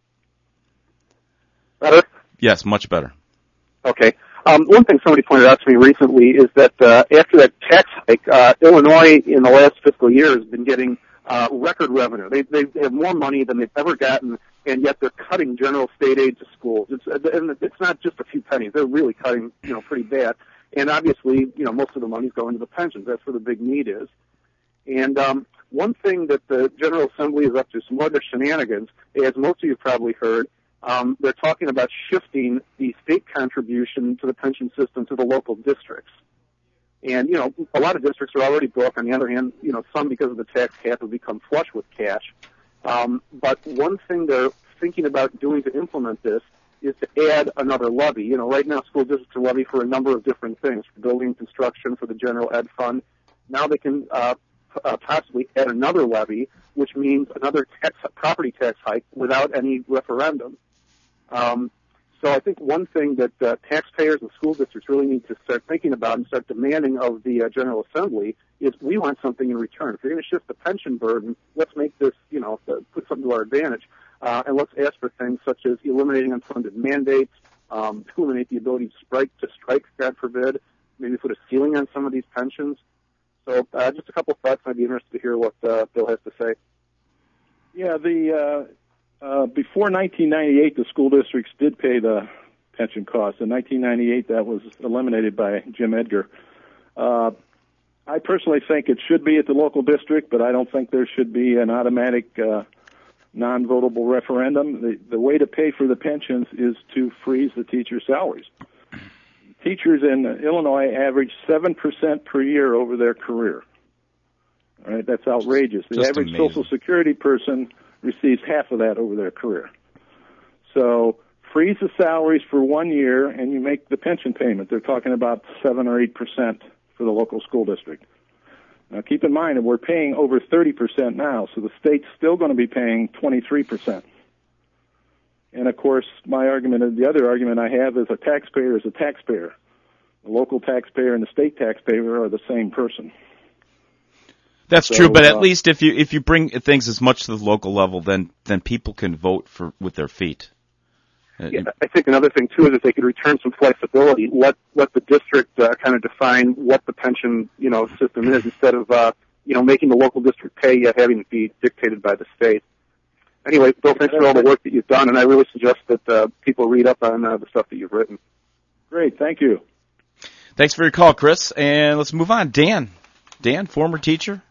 O: Better?
G: Yes, much better.
O: Okay. Um, one thing somebody pointed out to me recently is that uh, after that tax hike, uh, Illinois in the last fiscal year has been getting uh, record revenue. They, they have more money than they've ever gotten and yet they're cutting general state aid to schools. It's and it's not just a few pennies; they're really cutting, you know, pretty bad. And obviously, you know, most of the money's going to the pensions. That's where the big need is. And um, one thing that the General Assembly is up to, some other shenanigans, as most of you have probably heard, um, they're talking about shifting the state contribution to the pension system to the local districts. And, you know, a lot of districts are already broke. On the other hand, you know, some, because of the tax cap, have become flush with cash. Um, but one thing they're thinking about doing to implement this is to add another levy. You know, right now school districts are levy for a number of different things, for building construction, for the general ed fund. Now they can uh, uh, possibly add another levy, which means another tax, property tax hike without any referendum. Um, so I think one thing that uh, taxpayers and school districts really need to start thinking about and start demanding of the uh, General Assembly is we want something in return. If you're going to shift the pension burden, let's make this, you know, put something to our advantage. Uh, and let's ask for things such as eliminating unfunded mandates, um, eliminate the ability to strike, to strike, God forbid, maybe put a ceiling on some of these pensions. So uh, just a couple of thoughts. I'd be interested to hear what uh, Bill has to say.
L: Yeah, the uh, uh, before nineteen ninety-eight, the school districts did pay the pension costs. In nineteen ninety-eight, that was eliminated by Jim Edgar. Uh, I personally think it should be at the local district, but I don't think there should be an automatic uh, non-votable referendum. The, the way to pay for the pensions is to freeze the teachers' salaries. Teachers in Illinois average seven percent per year over their career. All right, that's outrageous. The
G: Just
L: average
G: amazing.
L: Social Security person receives half of that over their career. So freeze the salaries for one year, and you make the pension payment. They're talking about seven or eight percent for the local school district. Now, keep in mind that we're paying over thirty percent now, so the state's still going to be paying twenty-three percent. And, of course, my argument, the other argument I have is a taxpayer is a taxpayer. The local taxpayer and the state taxpayer are the same person.
G: That's
L: so,
G: true, but at
L: uh,
G: least if you if you bring things as much to the local level, then then people can vote for with their feet.
O: Yeah, I think another thing too is if they could return some flexibility, let let the district uh, kind of define what the pension, you know, system is instead of uh, you know making the local district pay yet having it be dictated by the state. Anyway, Bill, thanks for all the work that you've done, and I really suggest that uh, people read up on uh, the stuff that you've written.
L: Great, thank you.
G: Thanks for your call, Chris. And let's move on. Dan. Dan, former teacher.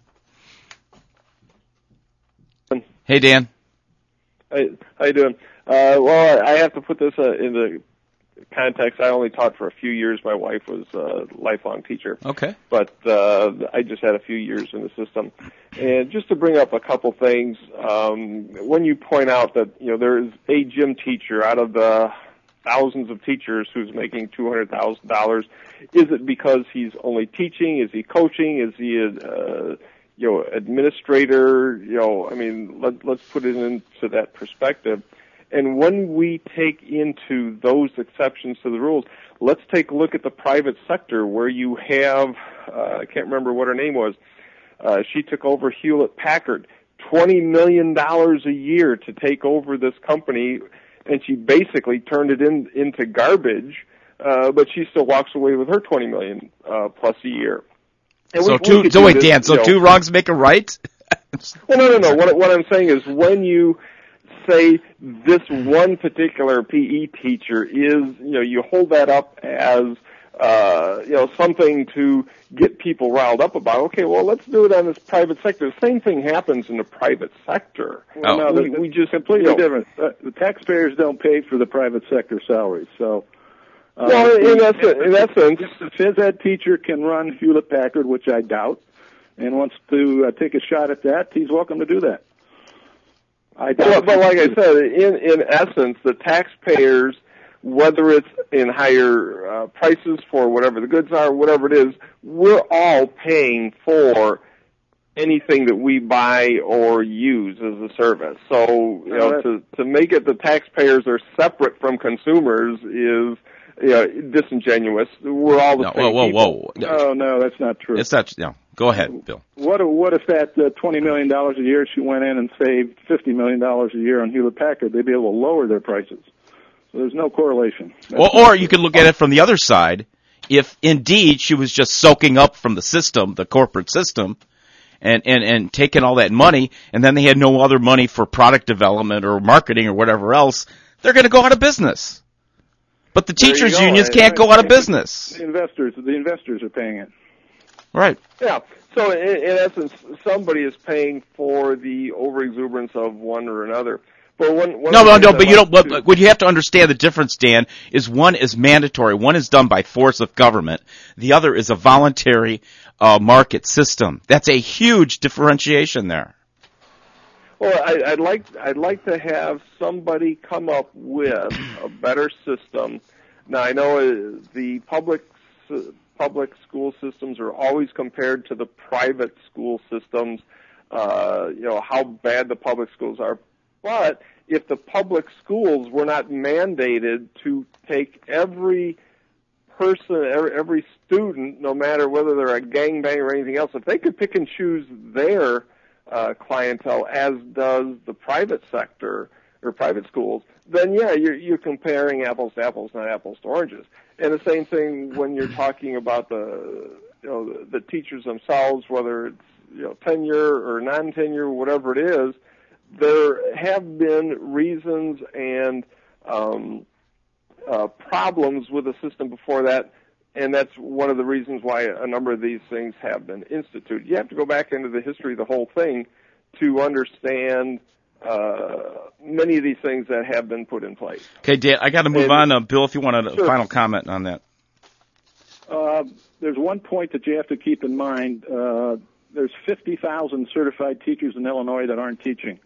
G: Hey, Dan.
P: Hey, how you doing? Uh, well, I have to put this uh, into context. I only taught for a few years. My wife was a lifelong teacher.
G: Okay.
P: But uh, I just had a few years in the system. And just to bring up a couple things, um, when you point out that, you know, there is a gym teacher out of the thousands of teachers who's making two hundred thousand dollars, is it because he's only teaching? Is he coaching? Is he a, uh, you know, administrator? You know, I mean, let, let's put it into that perspective. And when we take into those exceptions to the rules, let's take a look at the private sector where you have, uh, I can't remember what her name was, uh, she took over Hewlett-Packard, twenty million dollars a year to take over this company, and she basically turned it in, into garbage, uh, but she still walks away with her twenty million dollars uh, plus a year. And
G: so
P: we,
G: two,
P: we
G: so wait,
P: this,
G: Dan, so
P: you know,
G: two wrongs make a right?
P: well, no, no, no. What, what I'm saying is when you say this one particular P E teacher is, you know, you hold that up as, uh, you know, something to get people riled up about. Okay, well, let's do it on this private sector. The same thing happens in the private sector.
L: Well,
P: oh.
L: no,
P: we, we just
L: completely
P: you know,
L: different. Uh, the taxpayers don't pay for the private sector salaries, so. Uh,
P: well, in, in, essence, in essence,
L: if the phys ed teacher can run Hewlett Packard, which I doubt, and wants to uh, take a shot at that, he's welcome to do that. I
P: But, but like I said, in, in essence, the taxpayers, whether it's in higher uh, prices for whatever the goods are, whatever it is, we're all paying for anything that we buy or use as a service. So, you know, to, to make it the taxpayers are separate from consumers is, you know, disingenuous. We're all the
G: no,
P: same
G: whoa, whoa,
P: people.
G: whoa.
L: No, no, that's not true.
G: It's not, no. Go ahead, Bill.
L: What what if that uh, twenty million dollars a year she went in and saved fifty million dollars a year on Hewlett-Packard? They'd be able to lower their prices. So there's no correlation.
G: Or, or you could look at it from the other side. If indeed she was just soaking up from the system, the corporate system, and, and, and taken all that money, and then they had no other money for product development or marketing or whatever else, they're going to go out of business. But the teachers
L: go.
G: unions
L: I,
G: can't
L: I,
G: go out of
L: I,
G: business.
L: The investors, the investors are paying it.
G: Right.
P: Yeah. So in, in essence, somebody is paying for the overexuberance of one or another. But one, one
G: no, no, no.
P: But
G: But you don't. What, what you have to understand the difference, Dan, is one is mandatory. One is done by force of government. The other is a voluntary uh, market system. That's a huge differentiation there.
P: Well, I, I'd like I'd like to have somebody come up with a better system. Now I know uh, the public public school systems are always compared to the private school systems. Uh, you know how bad the public schools are, but if the public schools were not mandated to take every person, every, every student, no matter whether they're a gangbanger or anything else, if they could pick and choose their uh, clientele as does the private sector or private schools, then yeah, you're, you're comparing apples to apples, not apples to oranges. And the same thing when you're talking about the, you know, the, the teachers themselves, whether it's, you know, tenure or non-tenure, whatever it is, there have been reasons and um, uh, problems with the system before that, and that's one of the reasons why a number of these things have been instituted. You have to go back into the history of the whole thing to understand uh, many of these things that have been put in place.
G: Okay, Dan, I got to move
P: and,
G: on. Uh, Bill, if you want a
L: sure.
G: final comment on that.
L: Uh, there's one point that you have to keep in mind. Uh, there's fifty thousand certified teachers in Illinois that aren't teaching.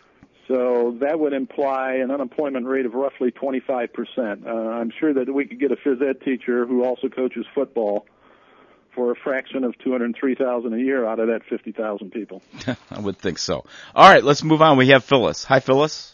L: So that would imply an unemployment rate of roughly twenty-five percent. Uh, I'm sure that we could get a phys ed teacher who also coaches football for a fraction of two hundred three thousand dollars a year out of that fifty thousand people.
G: I would think so. All right, let's move on. We have Phyllis. Hi, Phyllis.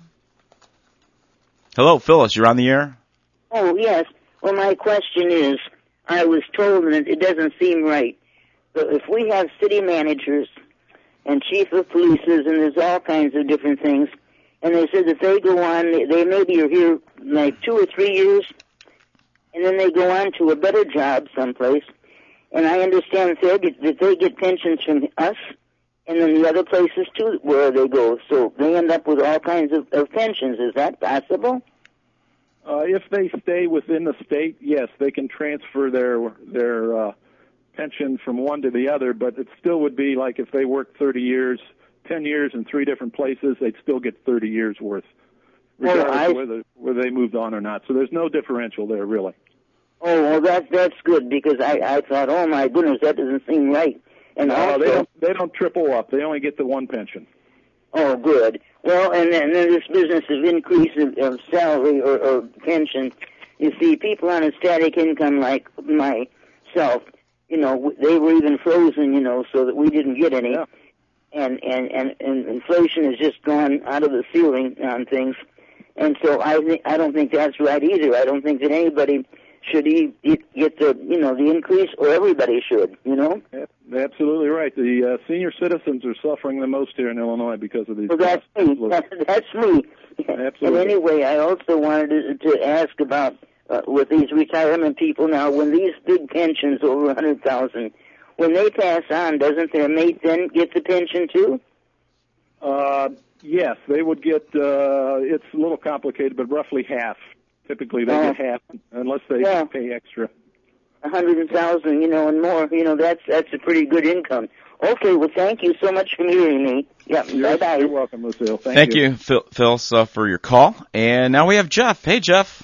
G: Hello, Phyllis. You're on the air?
Q: Oh, yes. Well, my question is, I was told, and it doesn't seem right, but if we have city managers and chief of polices, and there's all kinds of different things, and they said that they go on, they maybe are here like two or three years, and then they go on to a better job someplace, and I understand that they get, that they get pensions from us, and then the other places too where they go, so they end up with all kinds of, of pensions. Is that possible?
L: Uh, if they stay within the state, yes, they can transfer their their uh, pension from one to the other, but it still would be like if they worked thirty years, ten years in three different places, they'd still get thirty years worth, regardless
Q: well, I,
L: of whether, whether they moved on or not. So there's no differential there, really.
Q: Oh, well, that, that's good, because I, I thought, oh, my goodness, that doesn't seem right. And
L: no,
Q: also,
L: they don't, they don't triple up. They only get the one pension.
Q: Oh, good. Well, and then, and then this business of increase of, of salary or, or pension, you see, people on a static income like myself, you know, they were even frozen, you know, so that we didn't get any.
L: Yeah.
Q: And, and, and, and inflation has just gone out of the ceiling on things. And so I think, I don't think that's right either. I don't think that anybody should he get the, you know, the increase, or everybody should, you know?
L: Absolutely right. The uh, senior citizens are suffering the most here in Illinois because of these.
Q: Well, that's me. That's, that's me.
L: Absolutely.
Q: And anyway, I also wanted to, to ask about, uh, with these retirement people now, when these big pensions over a hundred thousand, when they pass on, doesn't their mate then get the pension too?
L: Uh, yes, they would get, uh, it's a little complicated, but roughly half. Typically, they
Q: Oh.
L: get half unless they
Q: Yeah.
L: pay extra.
Q: A hundred thousand, you know, and more. You know, that's that's a pretty good income. Okay, well, thank you so much for hearing me. Yeah, bye bye.
L: You're welcome, Lucille. Thank,
G: Thank you, Phil, Phil uh, for your call. And now we have Jeff. Hey, Jeff.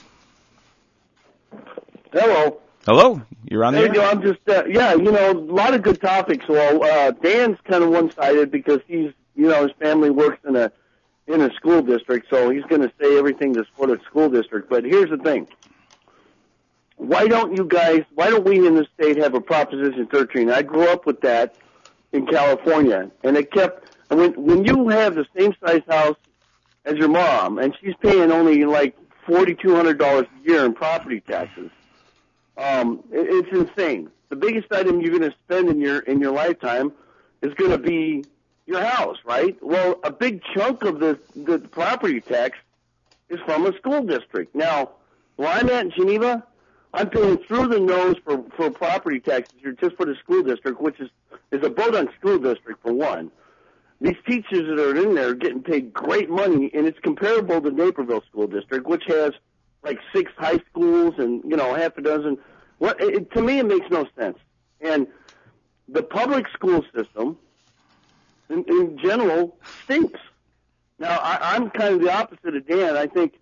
R: Hello.
G: Hello. You're on the
R: There
G: air.
R: you go. I'm just, uh, yeah, you know, a lot of good topics. Well, uh, Dan's kind of one-sided because he's, you know, his family works in a in a school district, so he's going to say everything to support a school district. But here's the thing. Why don't you guys, why don't we in the state have a Proposition thirteen? I grew up with that in California, and it kept, when, when you have the same size house as your mom, and she's paying only like four thousand two hundred dollars a year in property taxes, um, it, it's insane. The biggest item you're going to spend in your, in your lifetime is going to be your house, right? Well, a big chunk of the, the property tax is from a school district. Now, where I'm at in Geneva, I'm paying through the nose for, for property taxes here just for the school district, which is, is a burden on school district for one. These teachers that are in there are getting paid great money, and it's comparable to Naperville School District, which has like six high schools and, you know, half a dozen. What, it, to me, it makes no sense. And the public school system, in, in general, stinks. Now, I, I'm kind of the opposite of Dan. I think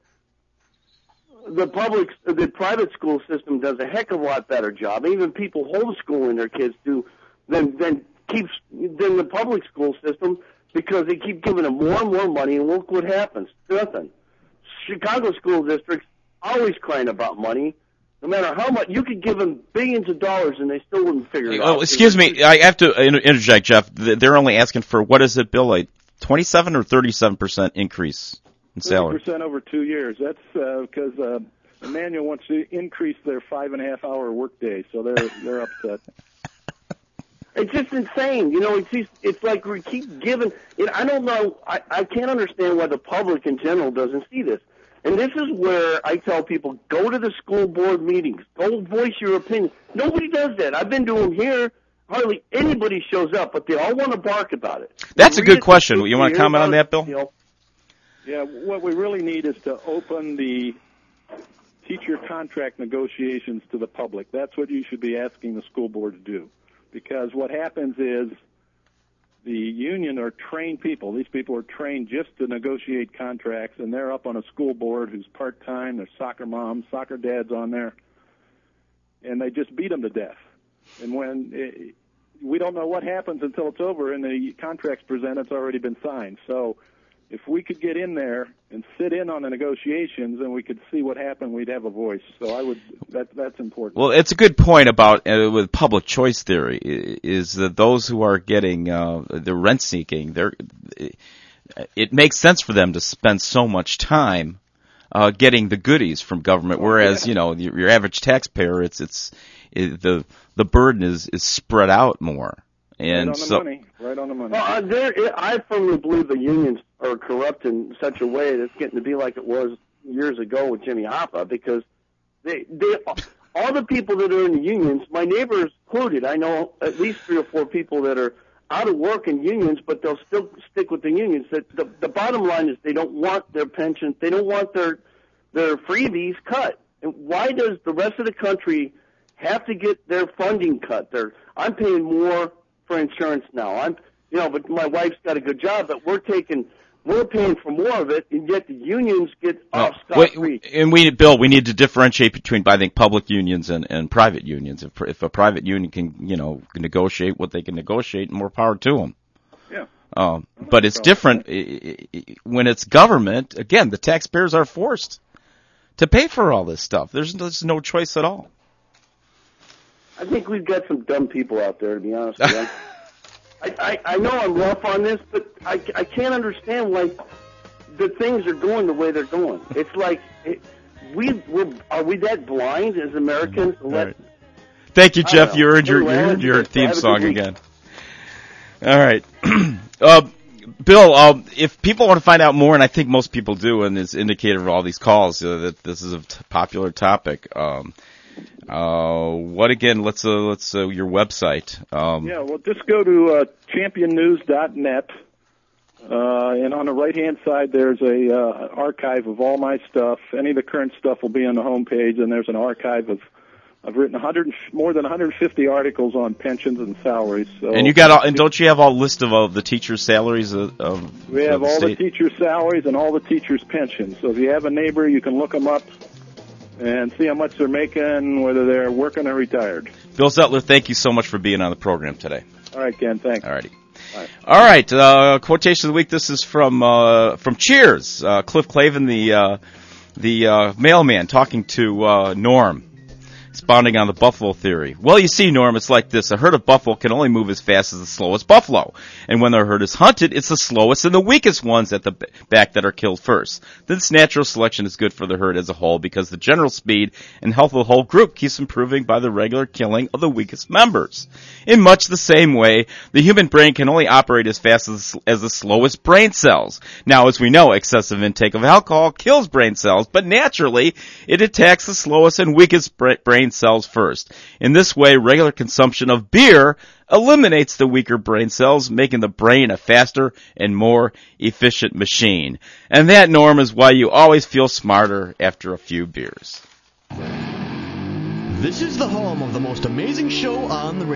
R: the public, the private school system does a heck of a lot better job. Even people homeschooling their kids do than than keeps than the public school system, because they keep giving them more and more money, and look what happens. Nothing. Chicago school districts always crying about money. No matter how much, you could give them billions of dollars and they still wouldn't figure it
G: oh,
R: out.
G: Excuse me, I have to inter- interject, Jeff. They're only asking for, what is it, Bill, like twenty-seven or thirty-seven percent increase in salary?
L: thirty percent over two years. That's because uh, uh, Emmanuel wants to increase their five and a half hour workday, so they're they're upset.
R: It's just insane. You know, it's just, it's like we keep giving. It, I don't know. I, I can't understand why the public in general doesn't see this. And this is where I tell people, go to the school board meetings. Go voice your opinion. Nobody does that. I've been to them here. Hardly anybody shows up, but they all want to bark about it.
G: That's a good question. You want to comment on that, Bill?
L: You know, yeah, what we really need is to open the teacher contract negotiations to the public. That's what you should be asking the school board to do. Because what happens is the union are trained people. These people are trained just to negotiate contracts, and they're up on a school board who's part-time. There's soccer moms, soccer dads on there, and they just beat them to death. And when it, we don't know what happens until it's over and the contract's presented, it's already been signed. So if we could get in there and sit in on the negotiations and we could see what happened, we'd have a voice. So I would, that, that's important.
G: Well, it's a good point about, uh, with public choice theory, is that those who are getting, uh, the rent seeking, they're, it makes sense for them to spend so much time, uh, getting the goodies from government, whereas, you know, your, your average taxpayer, it's, it's, it, the, the burden is, is spread out more. And
L: right on the
G: so,
L: money. Right on the money.
R: Well, uh, there, I firmly believe the unions are corrupt in such a way that it's getting to be like it was years ago with Jimmy Hoffa, because they, they, all the people that are in the unions, my neighbors included, I know at least three or four people that are out of work in unions, but they'll still stick with the unions. The, the, the bottom line is they don't want their pensions, they don't want their their freebies cut. And why does the rest of the country have to get their funding cut? They're, I'm paying more for insurance now. I'm, you know, but my wife's got a good job, but we're taking, we're paying for more of it, and yet the unions get off scot-free.
G: And we, Bill, we need to differentiate between, I think, public unions and, and private unions. If, if a private union can, you know, negotiate what they can negotiate, more power to them.
L: Yeah.
G: Um, but it's different when it's government. Again, the taxpayers are forced to pay for all this stuff. There's, there's no choice at all.
R: I think we've got some dumb people out there, to be honest with you. I, I, I know I'm rough on this, but I, I can't understand why the things are going the way they're going. It's like, it, we we're, are we that blind as Americans? To let,
G: right. Thank you, Jeff. You earned your,
R: anyway,
G: you earned your theme song
R: week.
G: again. All right. uh, Bill, uh, if people want to find out more, and I think most people do, and it's indicated of all these calls, uh, that this is a t- popular topic, um, Uh, what again? Let's uh, let's uh, your website. Um,
L: yeah, well, just go to uh, champion news dot net, uh, and on the right hand side there's a uh, archive of all my stuff. Any of the current stuff will be on the home page, and there's an archive of I've written one hundred more than one hundred fifty articles on pensions and salaries. So
G: and you got all, and don't you have all list of all the teachers' salaries? Of, of
L: we have
G: of the
L: all
G: state?
L: the teachers' salaries and all the teachers' pensions. So if you have a neighbor, you can look them up and see how much they're making, whether they're working or retired.
G: Bill Zettler, thank you so much for being on the program today.
L: All right, Ken, thanks.
G: All righty.
L: All right.
G: All right, uh, quotation of the week. This is from uh, from Cheers. Uh, Cliff Clavin, the uh, the uh, mailman, talking to uh, Norm, expounding on the buffalo theory. Well, you see, Norm, it's like this. A herd of buffalo can only move as fast as the slowest buffalo. And when the herd is hunted, it's the slowest and the weakest ones at the back that are killed first. This natural selection is good for the herd as a whole because the general speed and health of the whole group keeps improving by the regular killing of the weakest members. In much the same way, the human brain can only operate as fast as, as the slowest brain cells. Now, as we know, excessive intake of alcohol kills brain cells, but naturally, it attacks the slowest and weakest brain brain cells first. In this way, regular consumption of beer eliminates the weaker brain cells, making the brain a faster and more efficient machine. And that, Norm, is why you always feel smarter after a few beers.
S: This is the home of the most amazing show on the radio.